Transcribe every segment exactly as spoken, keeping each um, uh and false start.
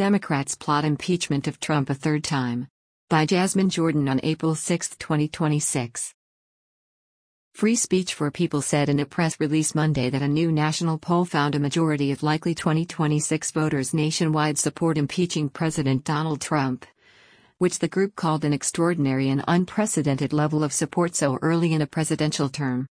Democrats plot impeachment of Trump a third time. By Jasmine Jordan on April sixth, twenty twenty-six. Free Speech for People said in a press release Monday that a new national poll found a majority of likely twenty twenty-six voters nationwide support impeaching President Donald Trump, which the group called an extraordinary and unprecedented level of support so early in a presidential term.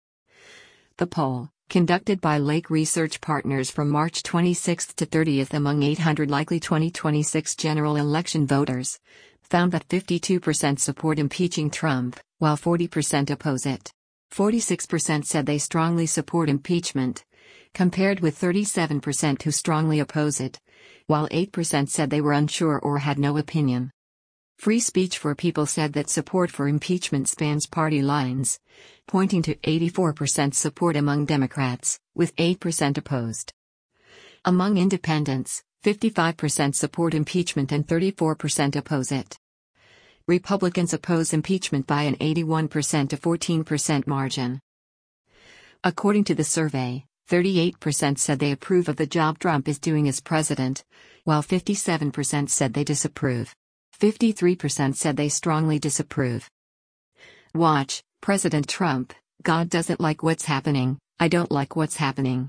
The poll, conducted by Lake Research Partners from March twenty-sixth to thirtieth among eight hundred likely twenty twenty-six general election voters, found that fifty-two percent support impeaching Trump, while forty percent oppose it. forty-six percent said they strongly support impeachment, compared with thirty-seven percent who strongly oppose it, while eight percent said they were unsure or had no opinion. Free Speech for People said that support for impeachment spans party lines, pointing to eighty-four percent support among Democrats, with eight percent opposed. Among independents, fifty-five percent support impeachment and thirty-four percent oppose it. Republicans oppose impeachment by an eighty-one percent to fourteen percent margin. According to the survey, thirty-eight percent said they approve of the job Trump is doing as president, while fifty-seven percent said they disapprove. fifty-three percent said they strongly disapprove. Watch, President Trump, God doesn't like what's happening, I don't like what's happening.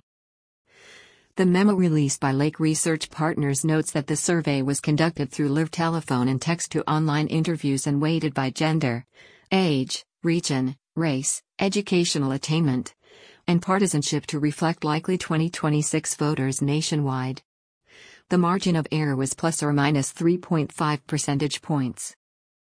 The memo released by Lake Research Partners notes that the survey was conducted through live telephone and text-to-online interviews and weighted by gender, age, region, race, educational attainment, and partisanship to reflect likely twenty twenty-six voters nationwide. The margin of error was plus or minus three point five percentage points.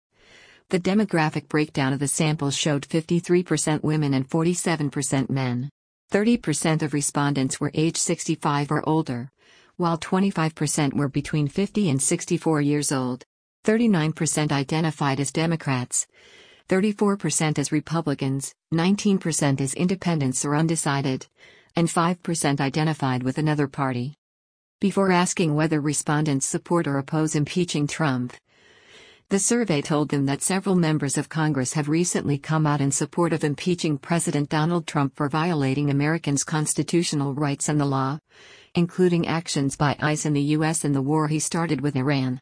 The demographic breakdown of the sample showed fifty-three percent women and forty-seven percent men. thirty percent of respondents were age sixty-five or older, while twenty-five percent were between fifty and sixty-four years old. thirty-nine percent identified as Democrats, thirty-four percent as Republicans, nineteen percent as independents or undecided, and five percent identified with another party. Before asking whether respondents support or oppose impeaching Trump, the survey told them that several members of Congress have recently come out in support of impeaching President Donald Trump for violating Americans' constitutional rights and the law, including actions by ICE in the U S in the war he started with Iran.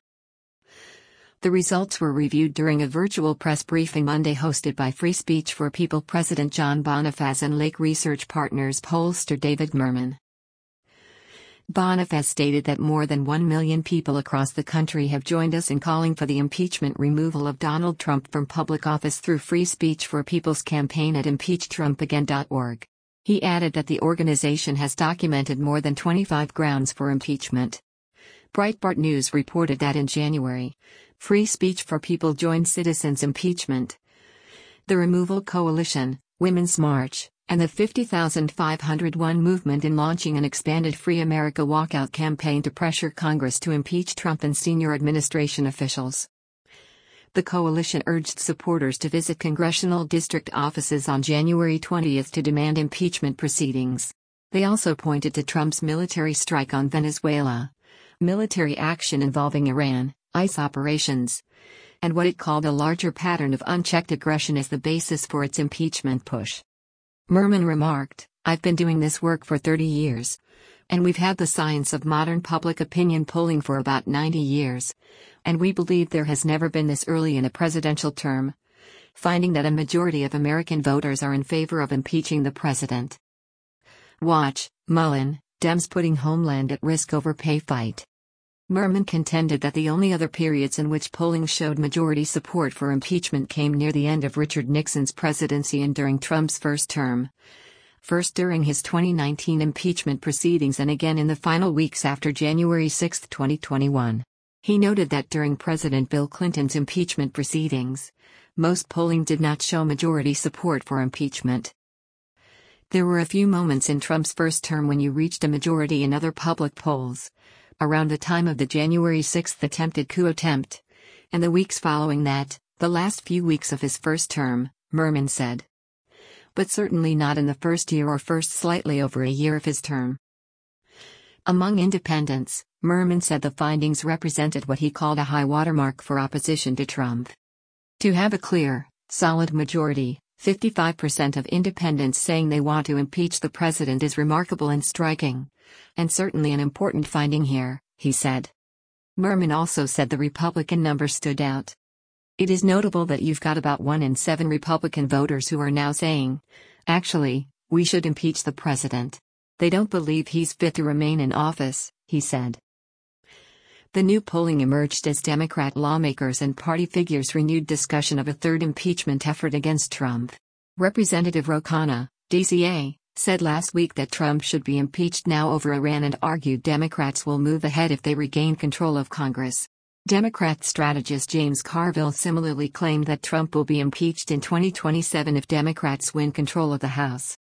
The results were reviewed during a virtual press briefing Monday hosted by Free Speech for People President John Bonifaz and Lake Research Partners pollster David Merman. Bonifaz stated that more than one million people across the country have joined us in calling for the impeachment removal of Donald Trump from public office through Free Speech for People's campaign at impeach trump again dot org. He added that the organization has documented more than twenty-five grounds for impeachment. Breitbart News reported that in January, Free Speech for People joined Citizens Impeachment, the Removal Coalition, Women's March, and the fifty thousand five hundred one movement in launching an expanded Free America walkout campaign to pressure Congress to impeach Trump and senior administration officials. The coalition urged supporters to visit congressional district offices on January twentieth to demand impeachment proceedings. They also pointed to Trump's military strike on Venezuela, military action involving Iran, ICE operations, and what it called a larger pattern of unchecked aggression as the basis for its impeachment push. Merman remarked, "I've been doing this work for thirty years. And we've had the science of modern public opinion polling for about ninety years. And we believe there has never been this early in a presidential term, finding that a majority of American voters are in favor of impeaching the president." Watch, Mullen, Dems putting Homeland at risk over pay fight. Merman contended that the only other periods in which polling showed majority support for impeachment came near the end of Richard Nixon's presidency and during Trump's first term. First during his twenty nineteen impeachment proceedings and again in the final weeks after January sixth, twenty twenty-one. He noted that during President Bill Clinton's impeachment proceedings, most polling did not show majority support for impeachment. There were a few moments in Trump's first term when you reached a majority in other public polls, around the time of the January sixth attempted coup attempt, and the weeks following that, the last few weeks of his first term, Merman said. But certainly not in the first year or first slightly over a year of his term. Among independents, Merman said the findings represented what he called a high watermark for opposition to Trump. To have a clear, solid majority, fifty-five percent of independents saying they want to impeach the president is remarkable and striking, and certainly an important finding here, he said. Merman also said the Republican number stood out. It is notable that you've got about one in seven Republican voters who are now saying, actually, we should impeach the president. They don't believe he's fit to remain in office, he said. The new polling emerged as Democrat lawmakers and party figures renewed discussion of a third impeachment effort against Trump. Representative Ro Khanna, D C A, said last week that Trump should be impeached now over Iran and argued Democrats will move ahead if they regain control of Congress. Democrat strategist James Carville similarly claimed that Trump will be impeached in twenty twenty-seven if Democrats win control of the House.